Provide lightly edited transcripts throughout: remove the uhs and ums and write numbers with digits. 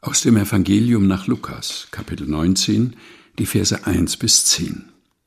Aus dem Evangelium nach Lukas, Kapitel 19, die Verse 1 bis 10.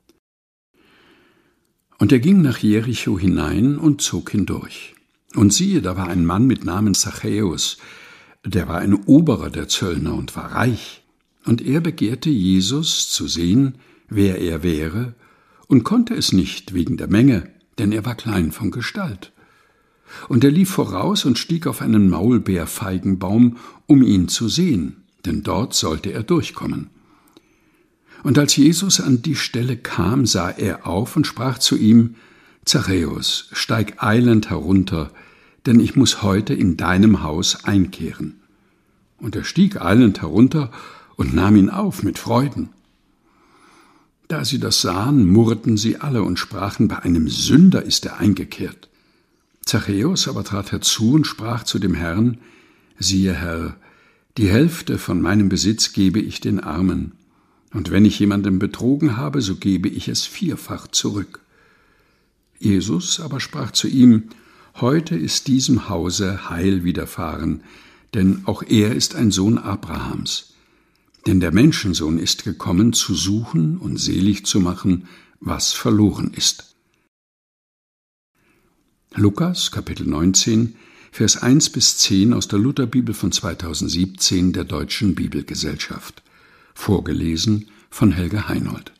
Und er ging nach Jericho hinein und zog hindurch. Und siehe, da war ein Mann mit Namen Zachäus, der war ein Oberer der Zöllner und war reich. Und er begehrte Jesus zu sehen, wer er wäre, und konnte es nicht wegen der Menge, denn er war klein von Gestalt. Und er lief voraus und stieg auf einen Maulbeerfeigenbaum, um ihn zu sehen, denn dort sollte er durchkommen. Und als Jesus an die Stelle kam, sah er auf und sprach zu ihm: Zachäus, steig eilend herunter, denn ich muß heute in deinem Haus einkehren. Und er stieg eilend herunter und nahm ihn auf mit Freuden. Da sie das sahen, murrten sie alle und sprachen: Bei einem Sünder ist er eingekehrt. Zachäus aber trat herzu und sprach zu dem Herrn: Siehe, Herr, die Hälfte von meinem Besitz gebe ich den Armen, und wenn ich jemanden betrogen habe, so gebe ich es 4-fach zurück. Jesus aber sprach zu ihm: Heute ist diesem Hause Heil widerfahren, denn auch er ist ein Sohn Abrahams. Denn der Menschensohn ist gekommen, zu suchen und selig zu machen, was verloren ist. Lukas, Kapitel 19, Vers 1 bis 10 aus der Lutherbibel von 2017 der Deutschen Bibelgesellschaft. Vorgelesen von Helga Heinold.